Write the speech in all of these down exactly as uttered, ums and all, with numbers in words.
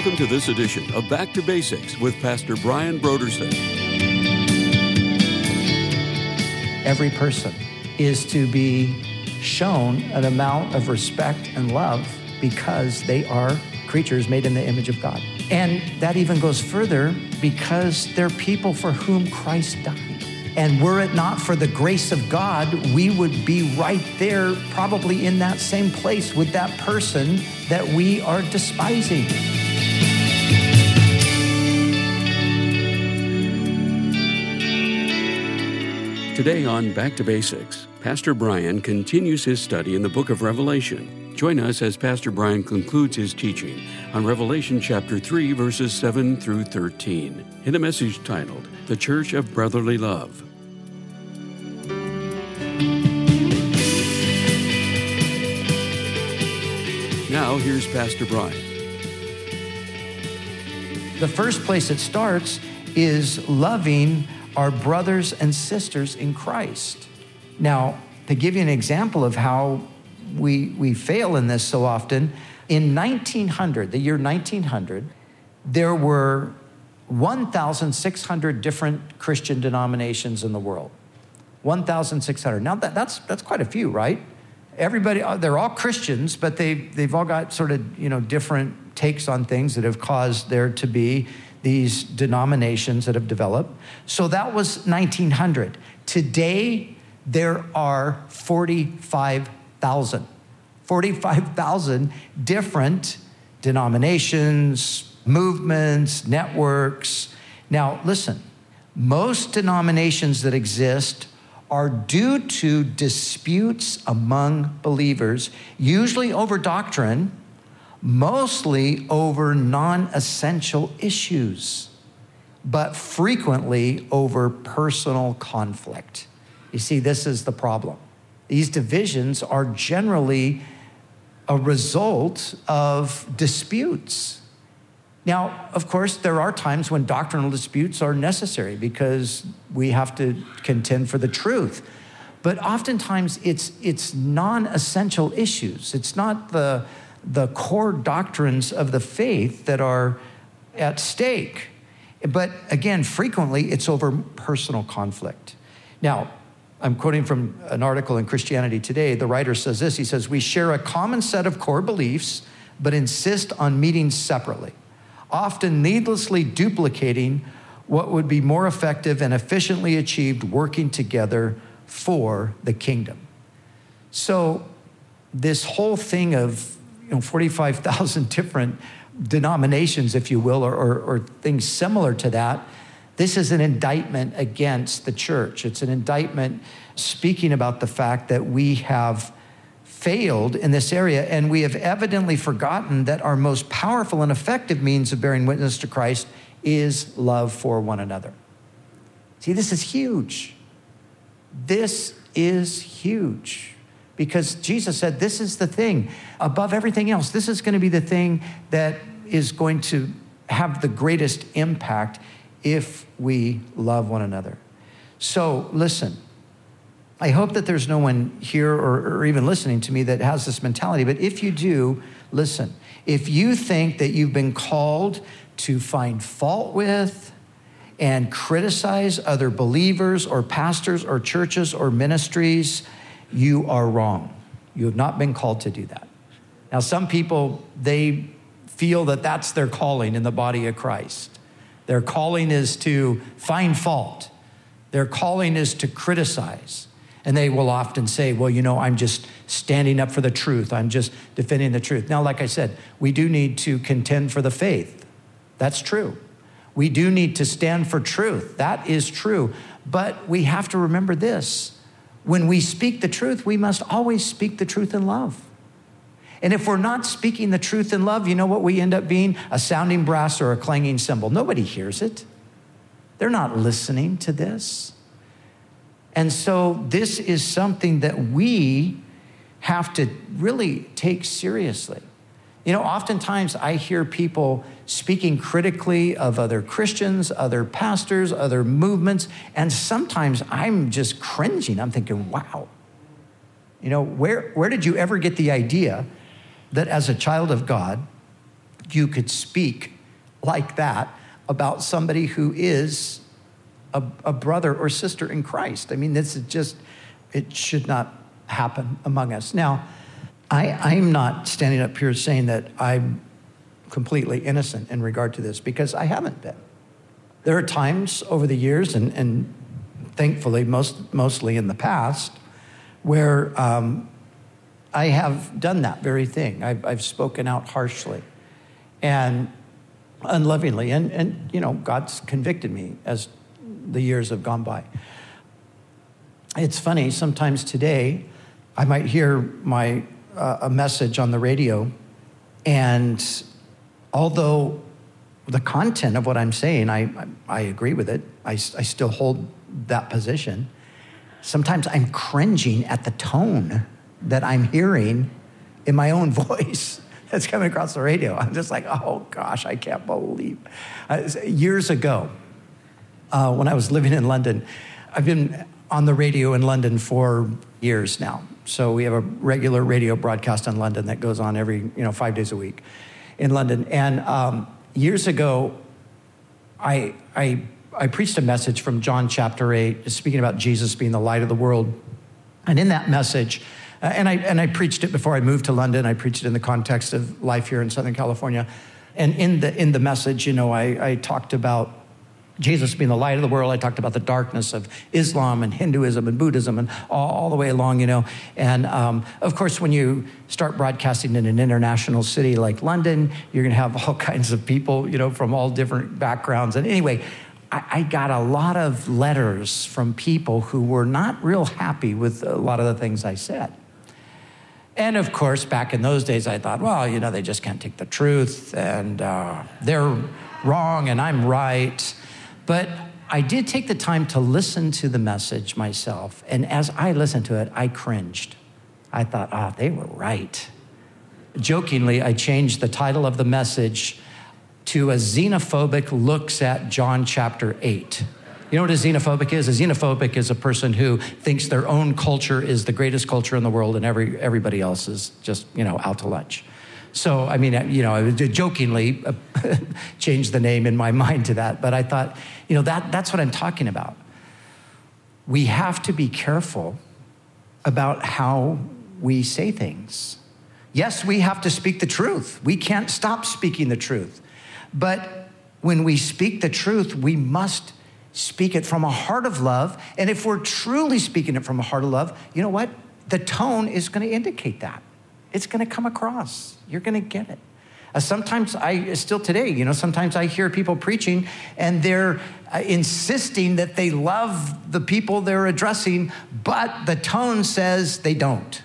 Welcome to this edition of Back to Basics with Pastor Brian Brodersen. Every person is to be shown an amount of respect and love because they are creatures made in the image of God. And that even goes further because they're people for whom Christ died. And were it not for the grace of God, we would be right there, probably in that same place with that person that we are despising. Today on Back to Basics, Pastor Brian continues his study in the book of Revelation. Join us as Pastor Brian concludes his teaching on Revelation chapter three, verses seven through thirteen, in a message titled, The Church of Brotherly Love. Now, here's Pastor Brian. The first place it starts is loving our brothers and sisters in Christ. Now, to give you an example of how we, we fail in this so often, in nineteen hundred, the year nineteen hundred, there were one thousand six hundred different Christian denominations in the world. one thousand six hundred. Now, that, that's that's quite a few, right? Everybody, they're all Christians, but they, they've all got sort of, you know, different takes on things that have caused there to be these denominations that have developed. So that was nineteen hundred. Today, there are forty-five thousand. forty-five thousand different denominations, movements, networks. Now, listen, most denominations that exist are due to disputes among believers, usually over doctrine, mostly over non-essential issues, but frequently over personal conflict. You see, this is the problem. These divisions are generally a result of disputes. Now, of course, there are times when doctrinal disputes are necessary because we have to contend for the truth. But oftentimes it's it's non-essential issues. It's not the, the core doctrines of the faith that are at stake. But again, frequently it's over personal conflict. Now, I'm quoting from an article in Christianity Today. The writer says this, he says, "We share a common set of core beliefs, but insist on meeting separately, often needlessly duplicating what would be more effective and efficiently achieved working together for the kingdom." So this whole thing of, you know, forty-five thousand different denominations, if you will, or, or, or things similar to that, this is an indictment against the church. It's an indictment speaking about the fact that we have failed in this area, and we have evidently forgotten that our most powerful and effective means of bearing witness to Christ is love for one another. See, this is huge. This is huge because Jesus said this is the thing above everything else. This is going to be the thing that is going to have the greatest impact if we love one another. So listen, I hope that there's no one here or, or even listening to me that has this mentality. But if you do, listen, if you think that you've been called to find fault with and criticize other believers or pastors or churches or ministries, you are wrong. You have not been called to do that. Now, some people, they feel that that's their calling in the body of Christ. Their calling is to find fault. Their calling is to criticize. And they will often say, well, you know, I'm just standing up for the truth. I'm just defending the truth. Now, like I said, we do need to contend for the faith. That's true. We do need to stand for truth. That is true. But we have to remember this. When we speak the truth, we must always speak the truth in love. And if we're not speaking the truth in love, you know what we end up being? A sounding brass or a clanging cymbal. Nobody hears it. They're not listening to this. And so this is something that we have to really take seriously. You know, oftentimes I hear people speaking critically of other Christians, other pastors, other movements, and sometimes I'm just cringing. I'm thinking, wow, you know, where, where did you ever get the idea that as a child of God, you could speak like that about somebody who is a, a brother or sister in Christ. I mean, this is just, it should not happen among us. Now, I, I'm not standing up here saying that I'm completely innocent in regard to this, because I haven't been. There are times over the years, and, and thankfully most mostly in the past, where um, I have done that very thing. I've, I've spoken out harshly and unlovingly, and, and you know, God's convicted me as the years have gone by. It's funny, sometimes today I might hear my uh, a message on the radio, and although the content of what I'm saying, I, I, I agree with it, I, I still hold that position, sometimes I'm cringing at the tone that I'm hearing in my own voice that's coming across the radio. I'm just like, oh gosh, I can't believe. Uh, years ago, uh, when I was living in London, I've been on the radio in London for years now. So we have a regular radio broadcast in London that goes on every, you know, five days a week in London. And um, years ago, I, I, I preached a message from John chapter eight, speaking about Jesus being the light of the world. And in that message, uh, and I and I preached it before I moved to London. I preached it in the context of life here in Southern California. And in the in the message, you know, I, I talked about Jesus being the light of the world. I talked about the darkness of Islam and Hinduism and Buddhism and all, all the way along, you know. And um, of course, when you start broadcasting in an international city like London, you're going to have all kinds of people, you know, from all different backgrounds. And anyway, I, I got a lot of letters from people who were not real happy with a lot of the things I said. And of course, back in those days, I thought, well, you know, they just can't take the truth, and uh, they're wrong and I'm right. But I did take the time to listen to the message myself. And as I listened to it, I cringed. I thought, ah, oh, they were right. Jokingly, I changed the title of the message to A Xenophobic Looks at John chapter eight. You know what a xenophobic is? A xenophobic is a person who thinks their own culture is the greatest culture in the world and every everybody else is just, you know, out to lunch. So, I mean, you know, I jokingly changed the name in my mind to that. But I thought, you know, that that's what I'm talking about. We have to be careful about how we say things. Yes, we have to speak the truth. We can't stop speaking the truth. But when we speak the truth, we must speak it from a heart of love. And if we're truly speaking it from a heart of love, you know what? The tone is going to indicate that. It's going to come across. You're going to get it. Uh, sometimes I, still today, you know, sometimes I hear people preaching and they're uh, insisting that they love the people they're addressing, but the tone says they don't.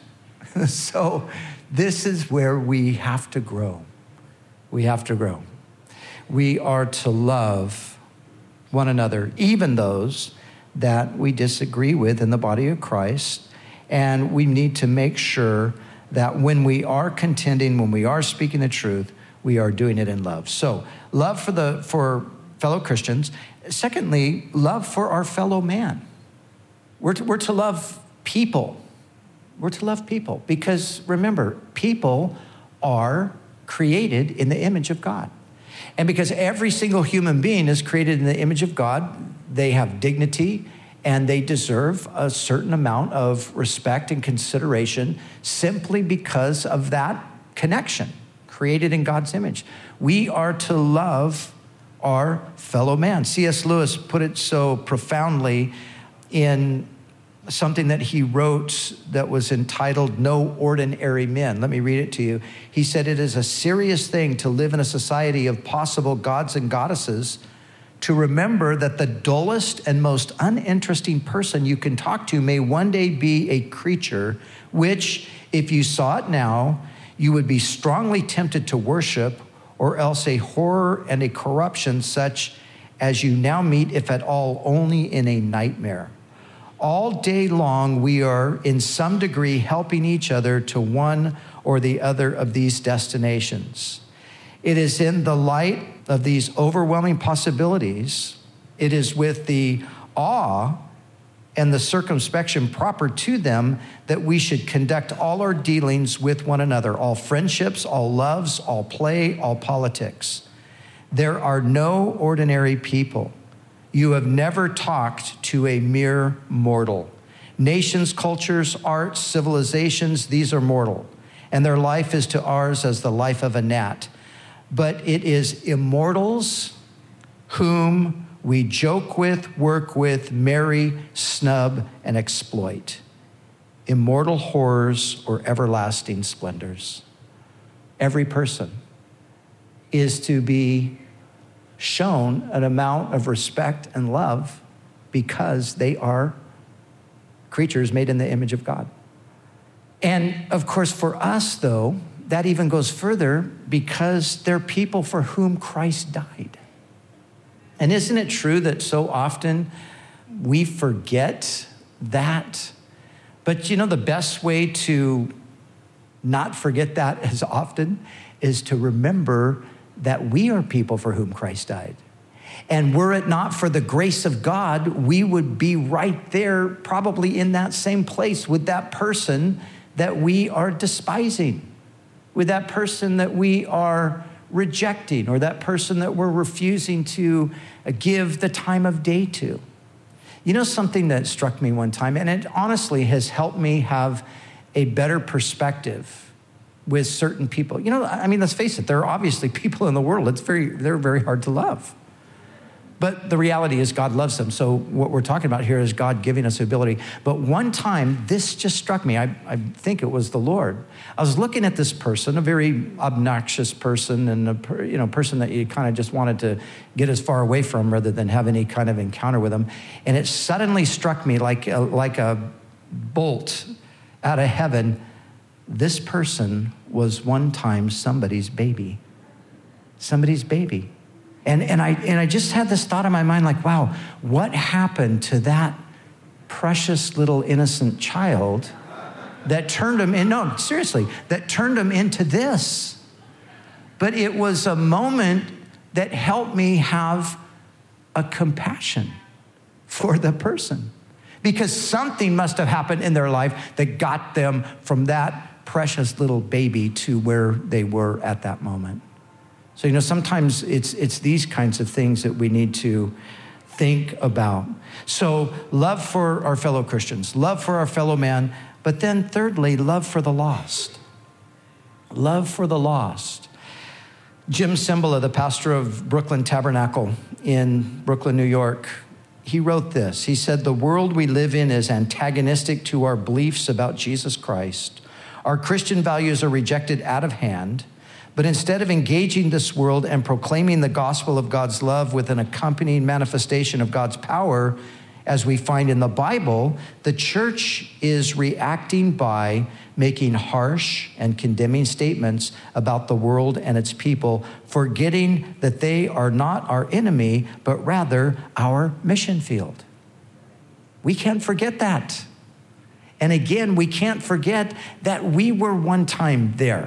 So this is where we have to grow. We have to grow. We are to love one another, even those that we disagree with in the body of Christ. And we need to make sure that when we are contending, when we are speaking the truth, we are doing it in love. So love for the for fellow Christians. Secondly, love for our fellow man. We're to, we're to love people. We're to love people because remember, people are created in the image of God. And because every single human being is created in the image of God, they have dignity and they deserve a certain amount of respect and consideration simply because of that connection created in God's image. We are to love our fellow man. C S Lewis put it so profoundly in something that he wrote that was entitled No Ordinary Men. Let me read it to you. He said, it is a serious thing to live in a society of possible gods and goddesses, to remember that the dullest and most uninteresting person you can talk to may one day be a creature which, if you saw it now, you would be strongly tempted to worship, or else a horror and a corruption such as you now meet, if at all, only in a nightmare. All day long, we are in some degree helping each other to one or the other of these destinations. It is in the light of these overwhelming possibilities, it is with the awe and the circumspection proper to them that we should conduct all our dealings with one another, all friendships, all loves, all play, all politics. There are no ordinary people. You have never talked to a mere mortal. Nations, cultures, arts, civilizations, these are mortal, and their life is to ours as the life of a gnat. But it is immortals whom we joke with, work with, marry, snub, and exploit. Immortal horrors or everlasting splendors. Every person is to be shown an amount of respect and love because they are creatures made in the image of God. And of course, for us, though, that even goes further because they're people for whom Christ died. And isn't it true that so often we forget that? But you know, the best way to not forget that as often is to remember that we are people for whom Christ died. And were it not for the grace of God, we would be right there, probably in that same place with that person that we are despising, with that person that we are rejecting, or that person that we're refusing to give the time of day to. You know something that struck me one time, and it honestly has helped me have a better perspective with certain people. You know, I mean, let's face it, there are obviously people in the world, it's very, they're very hard to love. But the reality is God loves them. So what we're talking about here is God giving us the ability. But one time, this just struck me. I, I think it was the Lord. I was looking at this person, a very obnoxious person, and a you know person that you kind of just wanted to get as far away from rather than have any kind of encounter with them. And it suddenly struck me like a, like a bolt out of heaven. This person was one time somebody's baby. Somebody's baby. And and I and I just had this thought in my mind, like, wow, what happened to that precious little innocent child that turned him in? No, seriously, that turned him into this. But it was a moment that helped me have a compassion for the person, because something must have happened in their life that got them from that precious little baby to where they were at that moment. So, you know, sometimes it's it's these kinds of things that we need to think about. So, love for our fellow Christians, love for our fellow man, but then thirdly, love for the lost. Love for the lost. Jim Cymbala, the pastor of Brooklyn Tabernacle in Brooklyn, New York, he wrote this. He said, "The world we live in is antagonistic to our beliefs about Jesus Christ. Our Christian values are rejected out of hand. But instead of engaging this world and proclaiming the gospel of God's love with an accompanying manifestation of God's power, as we find in the Bible, the church is reacting by making harsh and condemning statements about the world and its people, forgetting that they are not our enemy, but rather our mission field." We can't forget that. And again, we can't forget that we were one time there.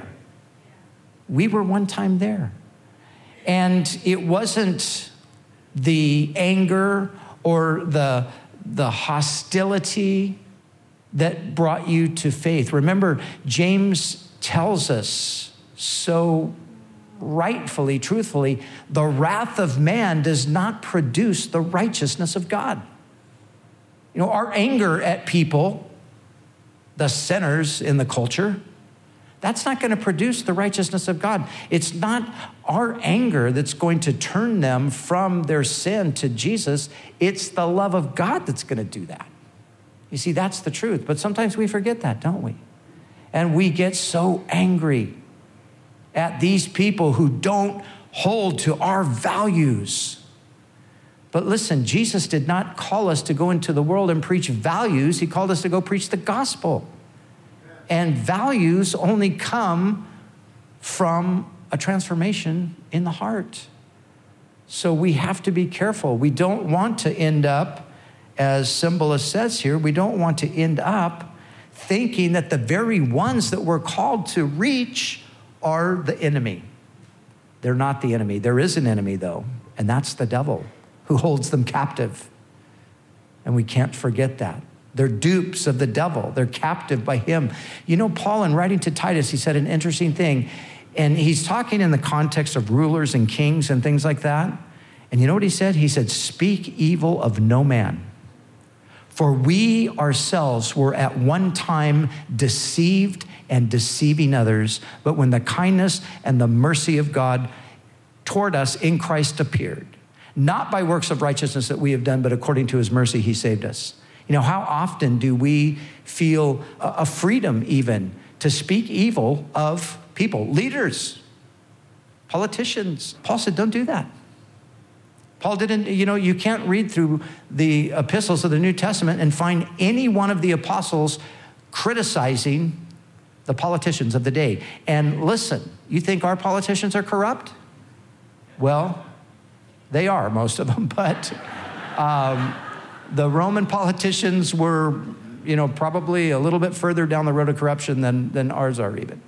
We were one time there. And it wasn't the anger or the, the hostility that brought you to faith. Remember, James tells us so rightfully, truthfully, the wrath of man does not produce the righteousness of God. You know, our anger at people, the sinners in the culture, that's not going to produce the righteousness of God. It's not our anger that's going to turn them from their sin to Jesus. It's the love of God that's going to do that. You see, that's the truth. But sometimes we forget that, don't we? And we get so angry at these people who don't hold to our values. But listen, Jesus did not call us to go into the world and preach values. He called us to go preach the gospel. And values only come from a transformation in the heart. So we have to be careful. We don't want to end up, as Cymbala says here, we don't want to end up thinking that the very ones that we're called to reach are the enemy. They're not the enemy. There is an enemy, though, and that's the devil who holds them captive. And we can't forget that. They're dupes of the devil. They're captive by him. You know, Paul, in writing to Titus, he said an interesting thing. And he's talking in the context of rulers and kings and things like that. And you know what he said? He said, speak evil of no man. For we ourselves were at one time deceived and deceiving others. But when the kindness and the mercy of God toward us in Christ appeared, not by works of righteousness that we have done, but according to his mercy, he saved us. You know, how often do we feel a freedom even to speak evil of people, leaders, politicians? Paul said, don't do that. Paul didn't, you know, you can't read through the epistles of the New Testament and find any one of the apostles criticizing the politicians of the day. And listen, you think our politicians are corrupt? Well, they are, most of them, but um, the Roman politicians were, you know, probably a little bit further down the road of corruption than, than ours are even.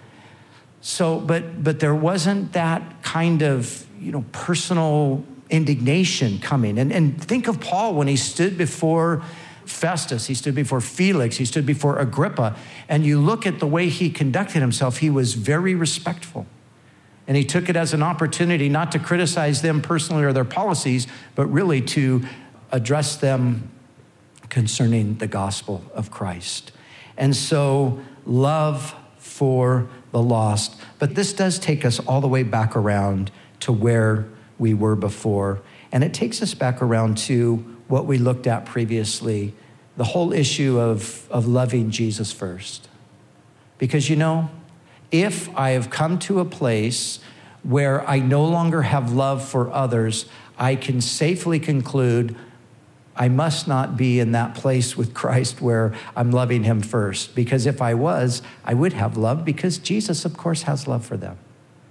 So, but but there wasn't that kind of, you know, personal indignation coming. And, and think of Paul when he stood before Festus, he stood before Felix, he stood before Agrippa, and you look at the way he conducted himself, he was very respectful. And he took it as an opportunity not to criticize them personally or their policies, but really to address them concerning the gospel of Christ. And so love for the lost. But this does take us all the way back around to where we were before. And it takes us back around to what we looked at previously, the whole issue of, of loving Jesus first. Because, you know, if I have come to a place where I no longer have love for others, I can safely conclude I must not be in that place with Christ where I'm loving him first. Because if I was, I would have love, because Jesus, of course, has love for them.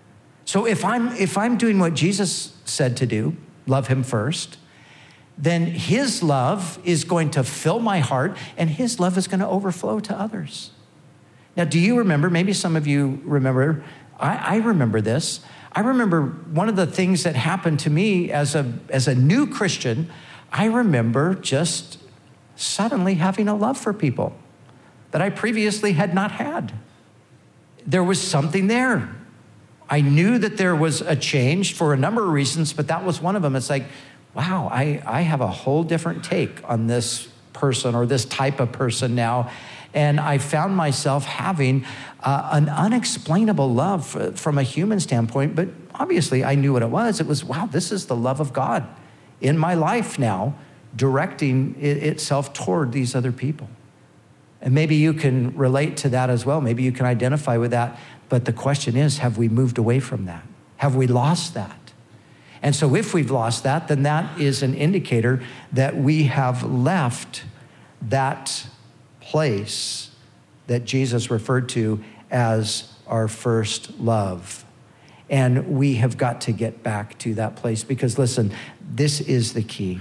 So if I'm if I'm doing what Jesus said to do, love him first, then his love is going to fill my heart, and his love is going to overflow to others. Now, do you remember, maybe some of you remember, I, I remember this. I remember one of the things that happened to me as a, as a new Christian. I remember just suddenly having a love for people that I previously had not had. There was something there. I knew that there was a change for a number of reasons, but that was one of them. It's like, wow, I, I have a whole different take on this person or this type of person now. And I found myself having uh, an unexplainable love for, from a human standpoint, but obviously I knew what it was. It was, wow, this is the love of God in my life now, directing it, itself toward these other people. And maybe you can relate to that as well. Maybe you can identify with that. But the question is, have we moved away from that? Have we lost that? And so if we've lost that, then that is an indicator that we have left that place that Jesus referred to as our first love. And we have got to get back to that place, because listen, this is the key.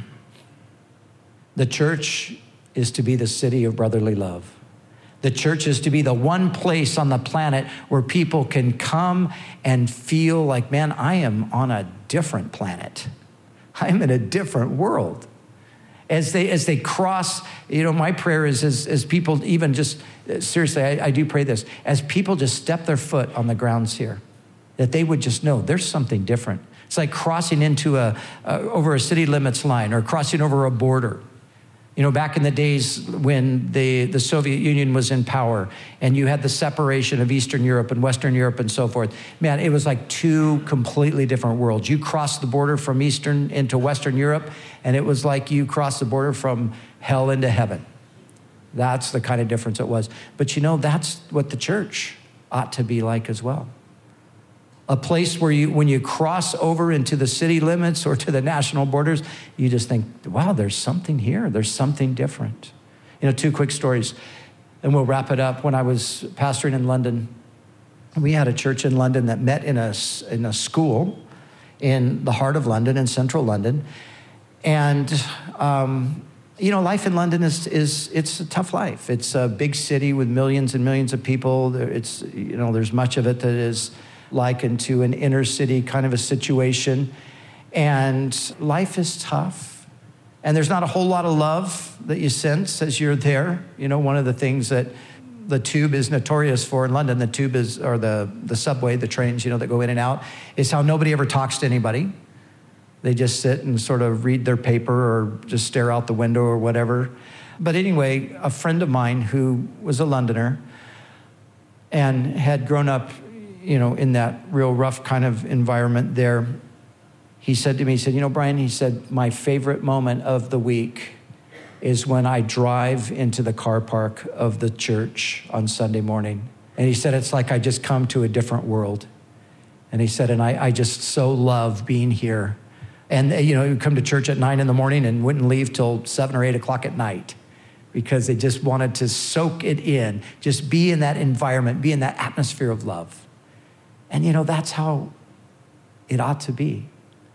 The church is to be the city of brotherly love. The church is to be the one place on the planet where people can come and feel like, man, I am on a different planet. I'm in a different world. As they as they cross, you know, my prayer is as, as people even just, seriously, I, I do pray this, as people just step their foot on the grounds here, that they would just know there's something different. It's like crossing into a, a over a city limits line, or crossing over a border. You know, back in the days when the, the Soviet Union was in power and you had the separation of Eastern Europe and Western Europe and so forth, man, it was like two completely different worlds. You crossed the border from Eastern into Western Europe, and it was like you crossed the border from hell into heaven. That's the kind of difference it was. But you know, that's what the church ought to be like as well. A place where you, when you cross over into the city limits or to the national borders, you just think, wow, there's something here. There's something different. You know, two quick stories, and we'll wrap it up. When I was pastoring in London, we had a church in London that met in a, in a school in the heart of London, in central London. And, um, you know, life in London is, is, it's a tough life. It's a big city with millions and millions of people. It's, you know, there's much of it that is likened to an inner city kind of a situation. And life is tough. And there's not a whole lot of love that you sense as you're there. You know, one of the things that the tube is notorious for in London, the tube is, or the, the subway, the trains, you know, that go in and out, is how nobody ever talks to anybody. They just sit and sort of read their paper or just stare out the window or whatever. But anyway, a friend of mine who was a Londoner and had grown up, you know, in that real rough kind of environment there, he said to me, he said, you know, Brian, he said, my favorite moment of the week is when I drive into the car park of the church on Sunday morning. And he said, it's like I just come to a different world. And he said, and I, I just so love being here. And, you know, he would come to church at nine in the morning and wouldn't leave till seven or eight o'clock at night because they just wanted to soak it in, just be in that environment, be in that atmosphere of love. And, you know, that's how it ought to be,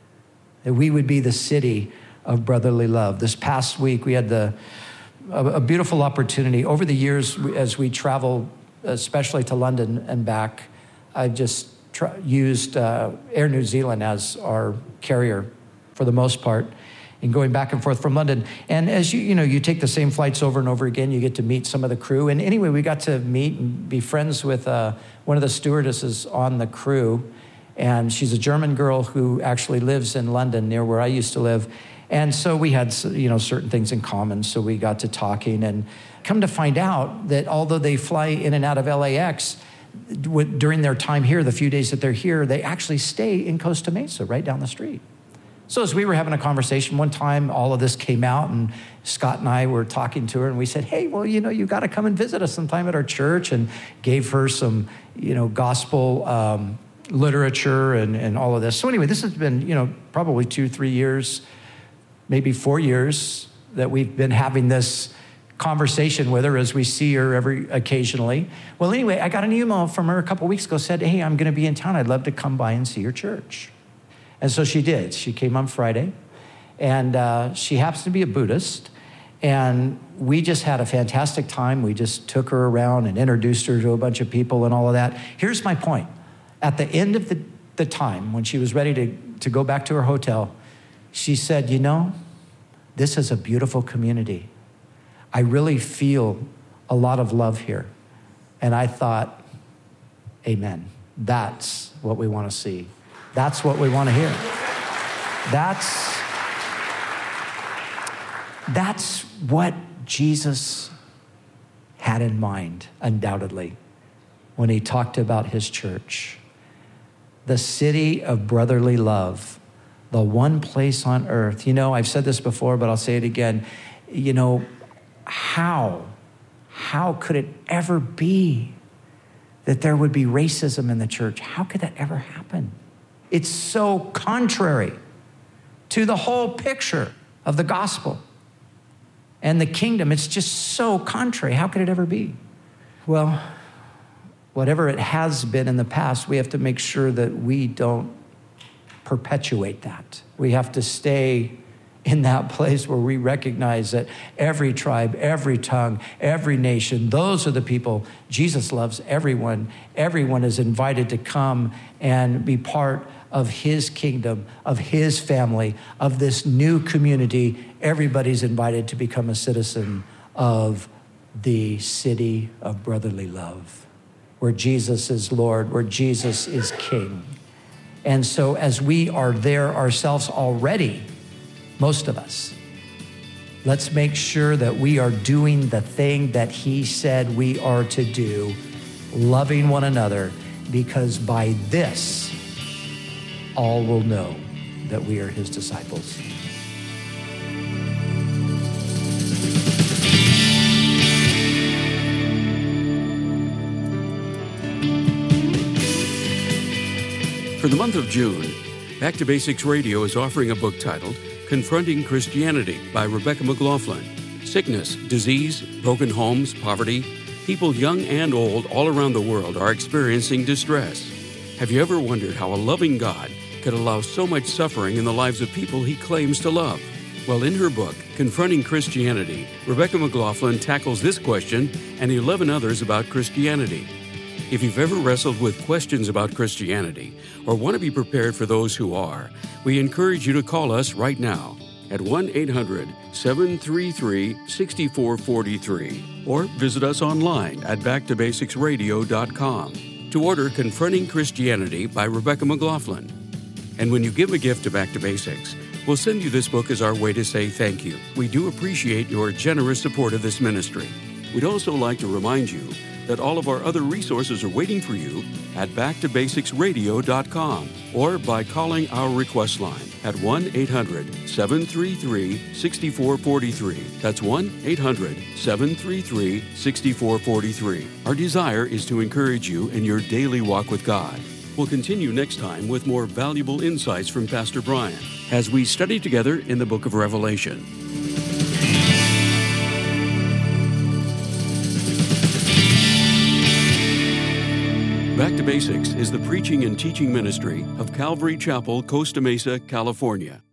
that we would be the city of brotherly love. This past week, we had the a, a beautiful opportunity. Over the years, as we travel, especially to London and back, I've just tr- used uh, Air New Zealand as our carrier for the most part, and going back and forth from London. And as you, you know, you take the same flights over and over again, you get to meet some of the crew. And anyway, we got to meet and be friends with uh, one of the stewardesses on the crew. And she's a German girl who actually lives in London near where I used to live. And so we had, you know, certain things in common. So we got to talking and come to find out that although they fly in and out of L A X, during their time here, the few days that they're here, they actually stay in Costa Mesa, right down the street. So as we were having a conversation one time, all of this came out, and Scott and I were talking to her, and we said, hey, well, you know, you got to come and visit us sometime at our church, and gave her some, you know, gospel um, literature and, and all of this. So anyway, this has been, you know, probably two, three years, maybe four years that we've been having this conversation with her as we see her every occasionally. Well, anyway, I got an email from her a couple weeks ago, said, hey, I'm going to be in town. I'd love to come by and see your church. And so she did. She came on Friday, and uh, she happens to be a Buddhist, and we just had a fantastic time. We just took her around and introduced her to a bunch of people and all of that. Here's my point. At the end of the, the time, when she was ready to, to go back to her hotel, she said, you know, this is a beautiful community. I really feel a lot of love here. And I thought, amen. That's what we want to see. That's what we want to hear. That's, that's what Jesus had in mind, undoubtedly, when he talked about his church. The city of brotherly love, the one place on earth. You know, I've said this before, but I'll say it again. You know, how, how could it ever be that there would be racism in the church? How could that ever happen? It's so contrary to the whole picture of the gospel and the kingdom. It's just so contrary. How could it ever be? Well, whatever it has been in the past, we have to make sure that we don't perpetuate that. We have to stay in that place where we recognize that every tribe, every tongue, every nation, those are the people. Jesus loves everyone. Everyone is invited to come and be part of his kingdom, of his family, of this new community. Everybody's invited to become a citizen of the city of brotherly love, where Jesus is Lord, where Jesus is King. And so as we are there ourselves already, most of us, let's make sure that we are doing the thing that he said we are to do, loving one another, because by this, all will know that we are his disciples. For the month of June, Back to Basics Radio is offering a book titled Confronting Christianity by Rebecca McLaughlin. Sickness, disease, broken homes, poverty, people young and old all around the world are experiencing distress. Have you ever wondered how a loving God could allow so much suffering in the lives of people he claims to love? Well, in her book, Confronting Christianity, Rebecca McLaughlin tackles this question and eleven others about Christianity. If you've ever wrestled with questions about Christianity or want to be prepared for those who are, we encourage you to call us right now at one eight hundred, seven three three, six four four three or visit us online at back to basics radio dot com to order Confronting Christianity by Rebecca McLaughlin. And when you give a gift to Back to Basics, we'll send you this book as our way to say thank you. We do appreciate your generous support of this ministry. We'd also like to remind you that all of our other resources are waiting for you at back to basics radio dot com or by calling our request line at one eight hundred, seven three three, six four four three. That's one eight hundred, seven three three, six four four three. Our desire is to encourage you in your daily walk with God. We'll continue next time with more valuable insights from Pastor Brian as we study together in the book of Revelation. Back to Basics is the preaching and teaching ministry of Calvary Chapel, Costa Mesa, California.